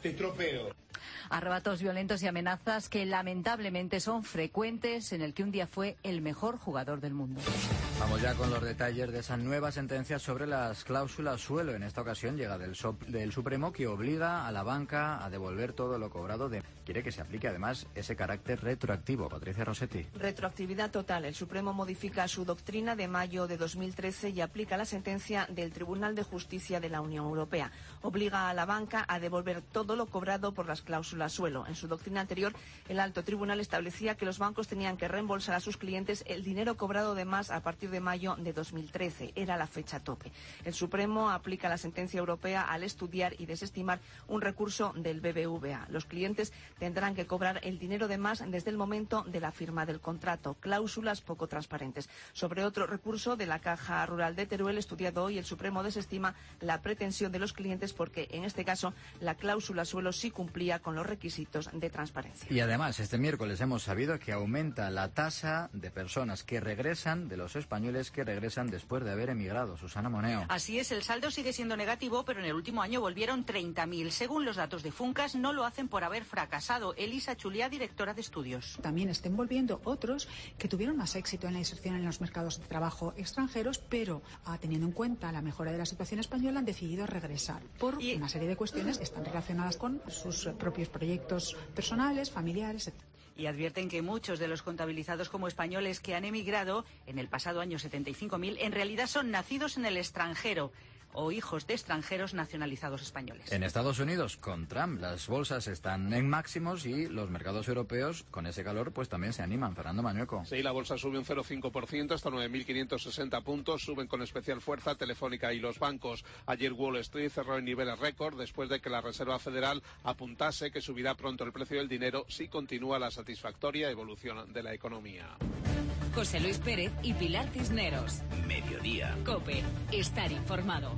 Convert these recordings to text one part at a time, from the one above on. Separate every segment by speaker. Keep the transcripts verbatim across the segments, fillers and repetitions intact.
Speaker 1: Te tropeo.
Speaker 2: Arrebatos violentos y amenazas que lamentablemente son frecuentes en el que un día fue el mejor jugador del mundo.
Speaker 3: Vamos ya con los detalles de esa nueva sentencia sobre las cláusulas suelo. En esta ocasión llega del, so del Supremo, que obliga a la banca a devolver todo lo cobrado. De... Quiere que se aplique además ese carácter retroactivo. Patricia Rossetti.
Speaker 4: Retroactividad total. El Supremo modifica su doctrina de mayo de dos mil trece y aplica la sentencia del Tribunal de Justicia de la Unión Europea. Obliga a la banca a devolver todo lo cobrado por las cláusulas suelo. En su doctrina anterior, el alto tribunal establecía que los bancos tenían que reembolsar a sus clientes el dinero cobrado de más a partir de mayo de dos mil trece. Era la fecha tope. El Supremo aplica la sentencia europea al estudiar y desestimar un recurso del B B V A. Los clientes tendrán que cobrar el dinero de más desde el momento de la firma del contrato. Cláusulas poco transparentes. Sobre otro recurso de la Caja Rural de Teruel, estudiado hoy, el Supremo desestima la pretensión de los clientes porque, en este caso, la cláusula suelo sí cumplía con los requisitos de transparencia.
Speaker 3: Y además, este miércoles hemos sabido que aumenta la tasa de personas que regresan, de los españoles que regresan después de haber emigrado. Susana Moneo.
Speaker 5: Así es, el saldo sigue siendo negativo, pero en el último año volvieron treinta mil. Según los datos de Funcas, no lo hacen por haber fracasado. Elisa Chuliá, directora de estudios.
Speaker 6: También estén volviendo otros que tuvieron más éxito en la inserción en los mercados de trabajo extranjeros, pero ah, teniendo en cuenta la mejora de la situación española, han decidido regresar por y... una serie de cuestiones que están relacionadas con sus propios proyectos personales, familiares, etcétera.
Speaker 5: Y advierten que muchos de los contabilizados como españoles que han emigrado en el pasado año setenta y cinco mil en realidad son nacidos en el extranjero o hijos de extranjeros nacionalizados españoles.
Speaker 3: En Estados Unidos, con Trump, las bolsas están en máximos y los mercados europeos, con ese calor, pues también se animan. Fernando Mañueco.
Speaker 7: Sí, la bolsa sube un cero coma cinco por ciento hasta nueve mil quinientos sesenta puntos. Suben con especial fuerza Telefónica y los bancos. Ayer Wall Street cerró en niveles récord después de que la Reserva Federal apuntase que subirá pronto el precio del dinero si continúa la satisfactoria evolución de la economía.
Speaker 8: José Luis Pérez y Pilar Cisneros.
Speaker 9: Mediodía.
Speaker 8: COPE. Estar informado.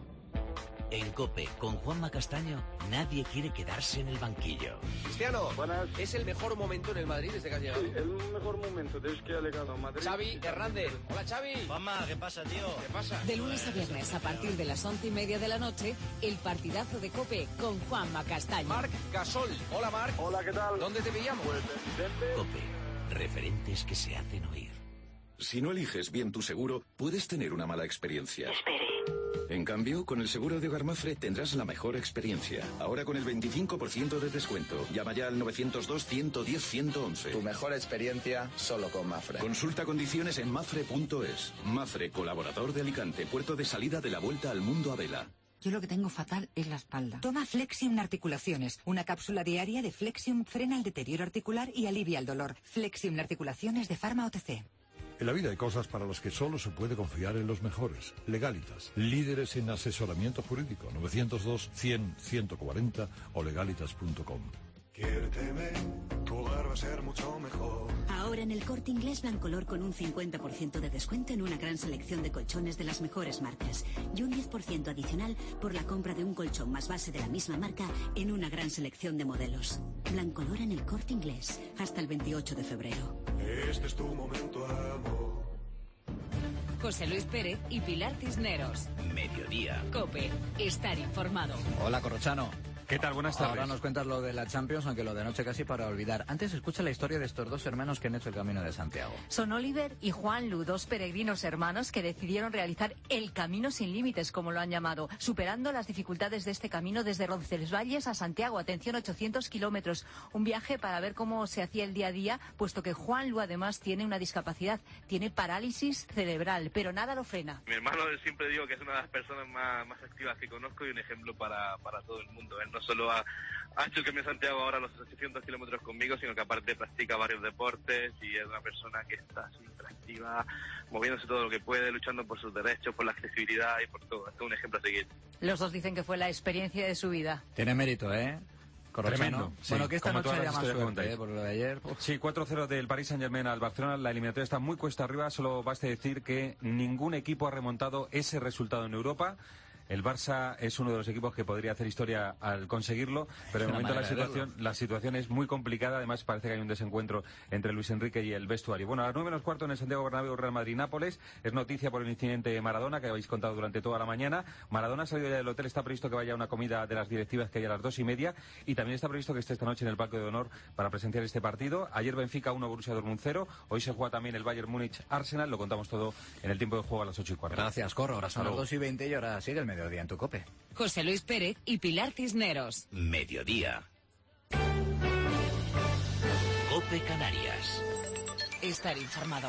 Speaker 9: En COPE, con Juanma Castaño, nadie quiere quedarse en el banquillo.
Speaker 10: Cristiano,
Speaker 11: buenas.
Speaker 10: ¿Es el mejor momento en el Madrid desde que has llegado?
Speaker 11: Sí, el mejor momento desde que ha llegado a Madrid.
Speaker 10: Xavi Hernández. Hola, Xavi.
Speaker 12: Juanma, ¿qué pasa, tío?
Speaker 10: ¿Qué pasa?
Speaker 8: De lunes a viernes, a partir de las once y media de la noche, el partidazo de COPE con Juanma Castaño.
Speaker 10: Marc Gasol. Hola, Marc.
Speaker 11: Hola, ¿qué tal?
Speaker 10: ¿Dónde te pillamos?
Speaker 11: Pues en
Speaker 9: COPE. Referentes que se hacen oír.
Speaker 13: Si no eliges bien tu seguro, puedes tener una mala experiencia.
Speaker 14: Espere.
Speaker 13: En cambio, con el seguro de Hogar Mafre tendrás la mejor experiencia. Ahora con el veinticinco por ciento de descuento. Llama ya al novecientos dos, ciento diez, ciento once.
Speaker 15: Tu mejor experiencia solo con Mafre.
Speaker 13: Consulta condiciones en mafre punto es. Mafre, colaborador de Alicante, puerto de salida de la Vuelta al Mundo a vela.
Speaker 16: Yo lo que tengo fatal es la espalda. Toma Flexium Articulaciones. Una cápsula diaria de Flexium frena el deterioro articular y alivia el dolor. Flexium Articulaciones de Pharma O T C.
Speaker 17: En la vida hay cosas para las que solo se puede confiar en los mejores. Legalitas, líderes en asesoramiento jurídico. novecientos dos, cien, ciento cuarenta o legalitas punto com.
Speaker 18: Quiérteme, tu hogar va a ser mucho mejor.
Speaker 19: Ahora en el Corte Inglés Blancolor con un cincuenta por ciento de descuento en una gran selección de colchones de las mejores marcas. Y un diez por ciento adicional por la compra de un colchón más base de la misma marca en una gran selección de modelos. Blancolor en el Corte Inglés, hasta el veintiocho de febrero.
Speaker 18: Este es tu momento, amor.
Speaker 8: José Luis Pérez y Pilar Cisneros.
Speaker 9: Mediodía.
Speaker 8: COPE. Estar informado.
Speaker 3: Hola, Corrochano.
Speaker 20: ¿Qué tal? Buenas tardes.
Speaker 3: Ahora nos cuentas lo de la Champions, aunque lo de anoche casi para olvidar. Antes escucha la historia de estos dos hermanos que han hecho el Camino de Santiago.
Speaker 2: Son Oliver y Juan Lu, dos peregrinos hermanos que decidieron realizar el Camino sin límites, como lo han llamado, superando las dificultades de este camino desde Roncesvalles a Santiago. Atención, ochocientos kilómetros. Un viaje para ver cómo se hacía el día a día, puesto que Juan Lu además tiene una discapacidad, tiene parálisis cerebral, pero nada lo frena.
Speaker 21: Mi hermano siempre digo que es una de las personas más, más activas que conozco y un ejemplo para, para todo el mundo. Él no solo ha, ha hecho el Camino de Santiago ahora los ochocientos kilómetros conmigo, sino que aparte practica varios deportes y es una persona que está siempre activa, moviéndose todo lo que puede, luchando por sus derechos, por la accesibilidad y por todo. Esto es un ejemplo a seguir.
Speaker 2: Los dos dicen que fue la experiencia de su vida.
Speaker 3: Tiene mérito, ¿eh?
Speaker 20: Tremendo. Sí,
Speaker 3: bueno, que esta noche haya más suerte,
Speaker 20: ¿eh?
Speaker 3: Por lo de ayer. Uf.
Speaker 20: Sí, cuatro cero del Paris Saint-Germain al Barcelona. La eliminatoria está muy cuesta arriba. Solo basta decir que ningún equipo ha remontado ese resultado en Europa. El Barça es uno de los equipos que podría hacer historia al conseguirlo, pero de momento la situación, la situación es muy complicada. Además, parece que hay un desencuentro entre Luis Enrique y el vestuario. Bueno, a las nueve menos cuarto en el Santiago Bernabéu, Real Madrid-Nápoles. Es noticia por el incidente de Maradona que habéis contado durante toda la mañana. Maradona ha salido ya del hotel. Está previsto que vaya a una comida de las directivas que hay a las dos y media. Y también está previsto que esté esta noche en el Palco de Honor para presenciar este partido. Ayer Benfica uno, Borussia Dortmund cero. Hoy se juega también el Bayern Múnich-Arsenal. Lo contamos todo en el tiempo de juego a las ocho y cuarto.
Speaker 3: Gracias, Corro. Ahora son las dos y veinte y ahora sigue el mediodía en tu COPE.
Speaker 8: José Luis Pérez y Pilar Cisneros.
Speaker 9: Mediodía. COPE Canarias.
Speaker 8: Estar informado.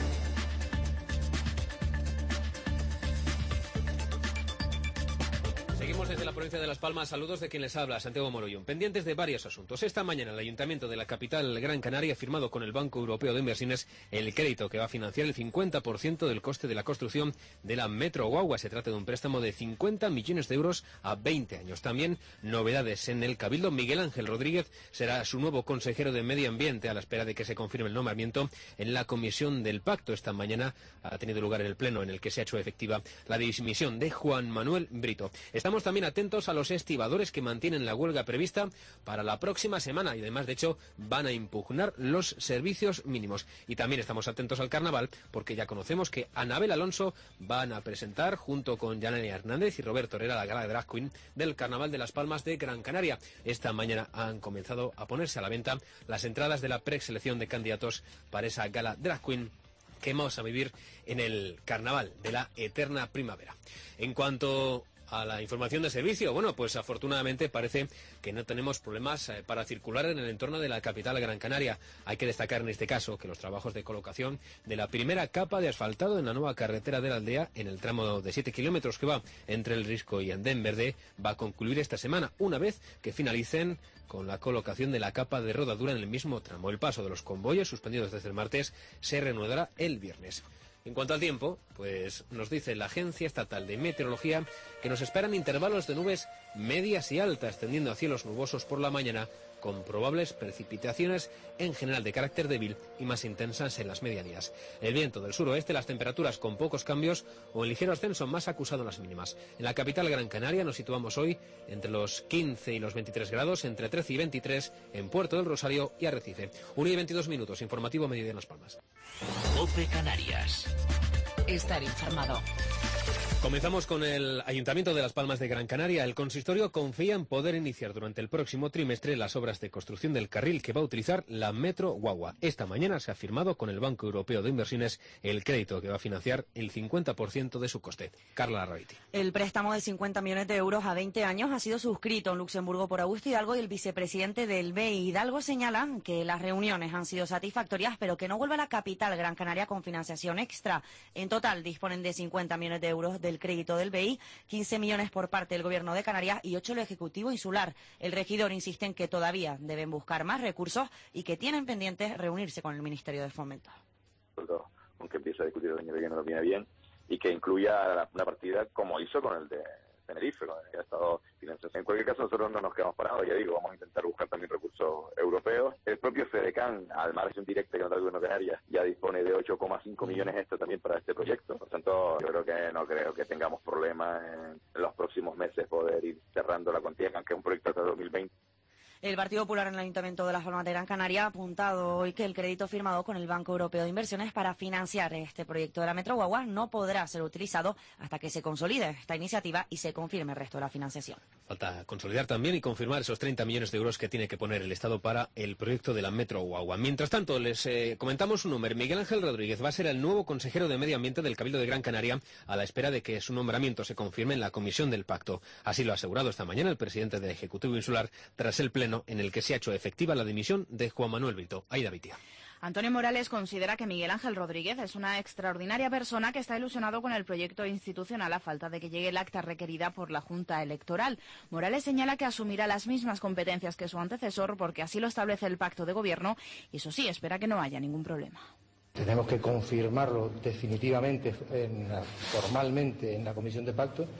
Speaker 10: Seguimos desde la provincia de Las Palmas. Saludos de quien les habla, Santiago Morollón. Pendientes de varios asuntos. Esta mañana el Ayuntamiento de la capital Gran Canaria ha firmado con el Banco Europeo de Inversiones el crédito que va a financiar el cincuenta por ciento del coste de la construcción de la Metro Guagua. Se trata de un préstamo de cincuenta millones de euros a veinte años. También novedades en el Cabildo. Miguel Ángel Rodríguez será su nuevo consejero de Medio Ambiente a la espera de que se confirme el nombramiento en la Comisión del Pacto. Esta mañana ha tenido lugar el pleno en el que se ha hecho efectiva la dimisión de Juan Manuel Brito. Estamos también atentos a los estibadores que mantienen la huelga prevista para la próxima semana y además, de hecho, van a impugnar los servicios mínimos. Y también estamos atentos al carnaval porque ya conocemos que Anabel Alonso van a presentar junto con Yanania Hernández y Roberto Herrera la gala de drag queen del Carnaval de Las Palmas de Gran Canaria. Esta mañana han comenzado a ponerse a la venta las entradas de la preselección de candidatos para esa gala drag queen que vamos a vivir en el Carnaval de la Eterna Primavera. En cuanto a la información de servicio, bueno, pues afortunadamente parece que no tenemos problemas eh, para circular en el entorno de la capital Gran Canaria. Hay que destacar en este caso que los trabajos de colocación de la primera capa de asfaltado en la nueva carretera de la aldea, en el tramo de siete kilómetros que va entre el Risco y Andén Verde, va a concluir esta semana, una vez que finalicen con la colocación de la capa de rodadura en el mismo tramo. El paso de los convoyes, suspendidos desde el martes, se reanudará el viernes. En cuanto al tiempo, pues nos dice la Agencia Estatal de Meteorología que nos esperan intervalos de nubes medias y altas, tendiendo a cielos nubosos por la mañana, con probables precipitaciones en general de carácter débil y más intensas en las medianías. El viento del suroeste, las temperaturas con pocos cambios o en ligero ascenso, más acusado en las mínimas. En la capital Gran Canaria nos situamos hoy entre los quince y los veintitrés grados, entre trece y veintitrés en Puerto del Rosario y Arrecife. una y veintidós minutos, informativo Mediodía en Las Palmas.
Speaker 9: COPE Canarias.
Speaker 8: Estar informado.
Speaker 10: Comenzamos con el Ayuntamiento de Las Palmas de Gran Canaria. El consistorio confía en poder iniciar durante el próximo trimestre las obras de construcción del carril que va a utilizar la Metro Guagua. Esta mañana se ha firmado con el Banco Europeo de Inversiones el crédito que va a financiar el cincuenta por ciento de su coste. Carla Larraiti.
Speaker 1: El préstamo de cincuenta millones de euros a veinte años ha sido suscrito en Luxemburgo por Augusto Hidalgo y el vicepresidente del B I. Hidalgo señala que las reuniones han sido satisfactorias, pero que no vuelve a la capital Gran Canaria con financiación extra. En total disponen de cincuenta millones de euros del crédito del B I, quince millones por parte del Gobierno de Canarias y ocho el Ejecutivo Insular. El regidor insiste en que todavía deben buscar más recursos y que tienen pendientes reunirse con el Ministerio de Fomento.
Speaker 12: Aunque empiece a discutir el año que viene, no viene bien, y que incluya una partida como hizo con el de Tenerife, con el que ha estado financiado. En cualquier caso, nosotros no nos quedamos parados, ya digo, vamos a intentar buscar también recursos europeos. El propio FEDECAN, además de un directo que nos da el Gobierno de Canarias, ya dispone de ocho coma cinco millones extra también para este proyecto. Por tanto, yo creo que no creo que tengamos problemas en, en los próximos meses poder ir cerrando la cuantía, aunque es un proyecto hasta dos mil veinte.
Speaker 1: El Partido Popular en el Ayuntamiento de Las Palmas de Gran Canaria ha apuntado hoy que el crédito firmado con el Banco Europeo de Inversiones para financiar este proyecto de la Metro Guagua no podrá ser utilizado hasta que se consolide esta iniciativa y se confirme el resto de la financiación.
Speaker 10: Falta consolidar también y confirmar esos treinta millones de euros que tiene que poner el Estado para el proyecto de la Metro Guagua. Mientras tanto, les eh, comentamos su nombre. Miguel Ángel Rodríguez va a ser el nuevo consejero de Medio Ambiente del Cabildo de Gran Canaria a la espera de que su nombramiento se confirme en la Comisión del Pacto. Así lo ha asegurado esta mañana el presidente del Ejecutivo Insular tras el pleno en el que se ha hecho efectiva la dimisión de Juan Manuel Brito. Aida Vitia.
Speaker 14: Antonio Morales considera que Miguel Ángel Rodríguez es una extraordinaria persona que está ilusionado con el proyecto institucional a falta de que llegue el acta requerida por la Junta Electoral. Morales señala que asumirá las mismas competencias que su antecesor porque así lo establece el pacto de gobierno y eso sí, espera que no haya ningún problema.
Speaker 22: Tenemos que confirmarlo definitivamente, en la, formalmente en la Comisión de Pacto,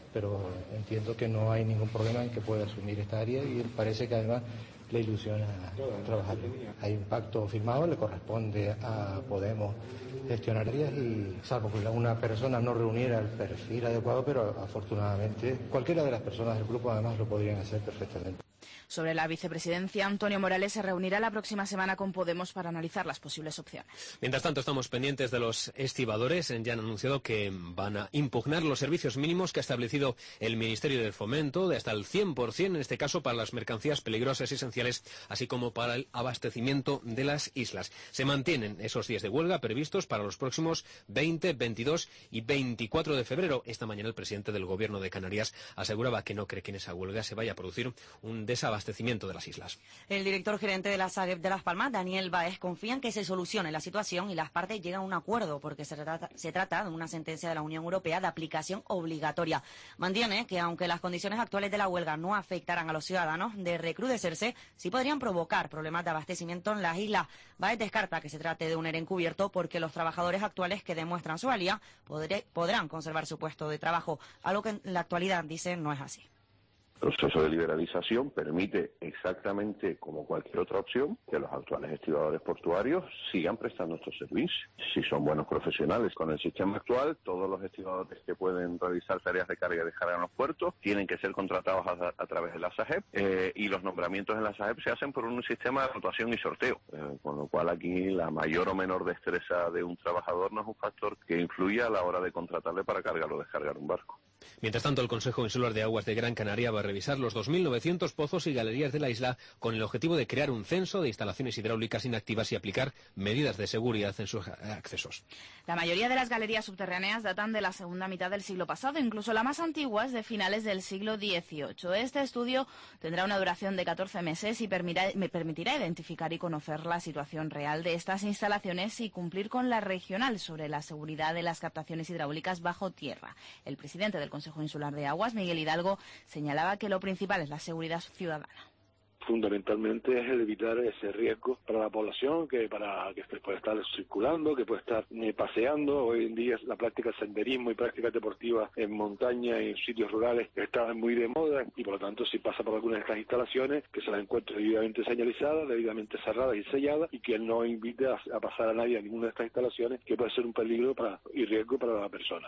Speaker 4: pero entiendo que no hay ningún problema en que pueda asumir esta área y parece que además le ilusiona trabajar. Hay un pacto firmado, le corresponde a Podemos gestionar áreas y salvo que una persona no reuniera el perfil adecuado, pero afortunadamente cualquiera de las personas del grupo además lo podrían hacer perfectamente.
Speaker 14: Sobre la vicepresidencia, Antonio Morales se reunirá la próxima semana con Podemos para analizar las posibles opciones.
Speaker 10: Mientras tanto, estamos pendientes de los estibadores. Ya han anunciado que van a impugnar los servicios mínimos que ha establecido el Ministerio del Fomento, de hasta el cien por ciento, en este caso para las mercancías peligrosas y esenciales, así como para el abastecimiento de las islas. Se mantienen esos días de huelga previstos para los próximos veinte, veintidós y veinticuatro de febrero. Esta mañana el presidente del Gobierno de Canarias aseguraba que no cree que en esa huelga se vaya a producir un desabastecimiento de las islas.
Speaker 1: El director gerente de la SAGEP de Las Palmas, Daniel Báez, confía en que se solucione la situación y las partes lleguen a un acuerdo, porque se trata, se trata de una sentencia de la Unión Europea de aplicación obligatoria. Mantiene que aunque las condiciones actuales de la huelga no afectaran a los ciudadanos, de recrudecerse, sí podrían provocar problemas de abastecimiento en las islas. Báez descarta que se trate de un ERE encubierto porque los trabajadores actuales que demuestran su valía podré, podrán conservar su puesto de trabajo, algo que en la actualidad, dicen, no es así.
Speaker 22: El proceso de liberalización permite exactamente como cualquier otra opción que los actuales estibadores portuarios sigan prestando estos servicios. Si son buenos profesionales con el sistema actual, todos los estibadores que pueden realizar tareas de carga y descarga en los puertos tienen que ser contratados a, a través de la SAGEP eh, y los nombramientos en la SAGEP se hacen por un sistema de rotación y sorteo, eh, con lo cual aquí la mayor o menor destreza de un trabajador no es un factor que influya a la hora de contratarle para cargar o descargar un barco.
Speaker 10: Mientras tanto, el Consejo Insular de Aguas de Gran Canaria va a revisar los dos mil novecientos pozos y galerías de la isla con el objetivo de crear un censo de instalaciones hidráulicas inactivas y aplicar medidas de seguridad en sus accesos.
Speaker 14: La mayoría de las galerías subterráneas datan de la segunda mitad del siglo pasado, incluso la más antigua es de finales del siglo dieciocho. Este estudio tendrá una duración de catorce meses y permitirá identificar y conocer la situación real de estas instalaciones y cumplir con la regional sobre la seguridad de las captaciones hidráulicas bajo tierra. El presidente del Consejo Insular de Aguas, Miguel Hidalgo, señalaba que lo principal es la seguridad ciudadana.
Speaker 11: Fundamentalmente es el evitar ese riesgo para la población, que para que puede estar circulando, que puede estar eh, paseando. Hoy en día la práctica del senderismo y prácticas deportivas en montaña y en sitios rurales está muy de moda y por lo tanto si pasa por algunas de estas instalaciones que se las encuentre debidamente señalizadas, debidamente cerradas y selladas y que no invite a, a pasar a nadie a ninguna de estas instalaciones que puede ser un peligro para, y riesgo para la persona.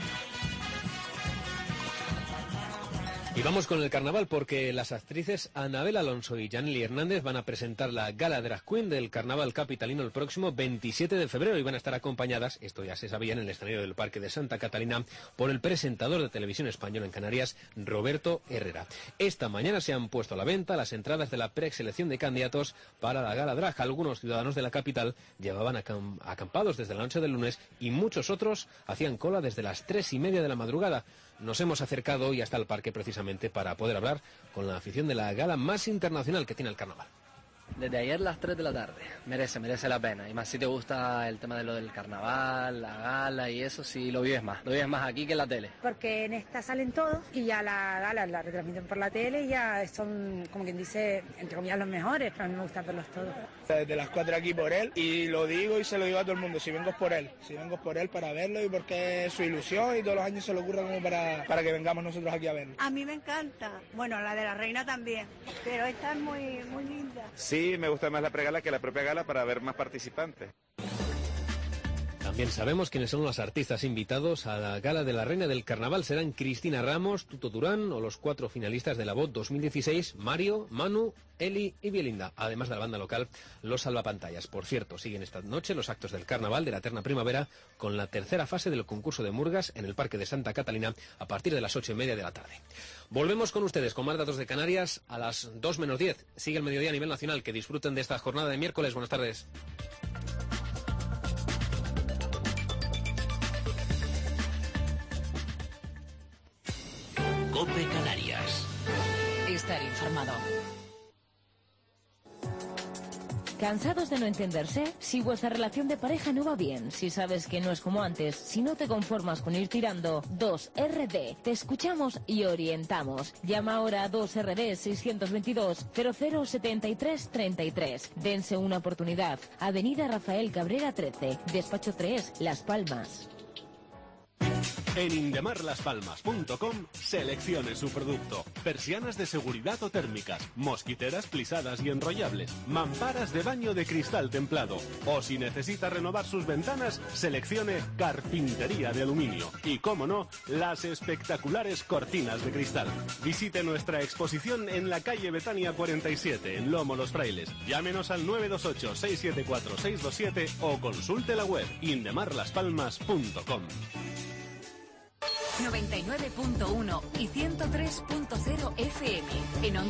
Speaker 10: Y vamos con el carnaval porque las actrices Anabel Alonso y Yanely Hernández van a presentar la Gala Drag Queen del carnaval capitalino el próximo veintisiete de febrero y van a estar acompañadas, esto ya se sabía, en el escenario del Parque de Santa Catalina por el presentador de televisión española en Canarias, Roberto Herrera. Esta mañana se han puesto a la venta las entradas de la preselección de candidatos para la Gala Drag. Algunos ciudadanos de la capital llevaban acamp- acampados desde la noche del lunes y muchos otros hacían cola desde las tres y media de la madrugada. Nos hemos acercado hoy hasta el parque precisamente para poder hablar con la afición de la gala más internacional que tiene el carnaval.
Speaker 23: Desde ayer las tres de la tarde, merece, merece la pena. Y más si te gusta el tema de lo del carnaval, la gala y eso, sí lo vives más. Lo vives más aquí que en la tele.
Speaker 24: Porque en esta salen todos y ya la gala la retransmiten por la tele y ya son, como quien dice, entre comillas, los mejores. Pero a mí me gusta verlos todos.
Speaker 25: Desde las cuatro aquí por él y lo digo y se lo digo a todo el mundo, si vengo es por él. Si vengo es por él para verlo y porque es su ilusión y todos los años se le ocurre como para, para que vengamos nosotros aquí a verlo.
Speaker 26: A mí me encanta. Bueno, la de la reina también, pero esta es muy, muy linda.
Speaker 27: Sí, me gusta más la pregala que la propia gala para ver más participantes.
Speaker 10: También sabemos quiénes son los artistas invitados a la Gala de la Reina del Carnaval. Serán Cristina Ramos, Tuto Durán o los cuatro finalistas de la V O T dos mil dieciséis, Mario, Manu, Eli y Bielinda, además de la banda local Los Salvapantallas. Por cierto, siguen esta noche los actos del Carnaval de la Eterna Primavera con la tercera fase del concurso de murgas en el Parque de Santa Catalina a partir de las ocho y media de la tarde. Volvemos con ustedes con más datos de Canarias a las dos menos diez. Sigue el mediodía a nivel nacional. Que disfruten de esta jornada de miércoles. Buenas tardes.
Speaker 9: COPE Canarias.
Speaker 8: Estar informado.
Speaker 2: ¿Cansados de no entenderse? Si vuestra relación de pareja no va bien, si sabes que no es como antes, si no te conformas con ir tirando, dos R D. Te escuchamos y orientamos. Llama ahora a dos R D seiscientos veintidós cero cero setenta y tres treinta y tres. Dense una oportunidad. Avenida Rafael Cabrera trece, Despacho tres, Las Palmas.
Speaker 5: En indemarlaspalmas punto com seleccione su producto. Persianas de seguridad o térmicas, mosquiteras plisadas y enrollables, mamparas de baño de cristal templado. O si necesita renovar sus ventanas, seleccione carpintería de aluminio. Y cómo no, las espectaculares cortinas de cristal. Visite nuestra exposición en la calle Betania cuarenta y siete, en Lomo Los Frailes. Llámenos al nueve dos ocho, seis siete cuatro, seis dos siete o consulte la web indemarlaspalmas punto com.
Speaker 2: noventa y nueve punto uno y ciento tres punto cero F M. En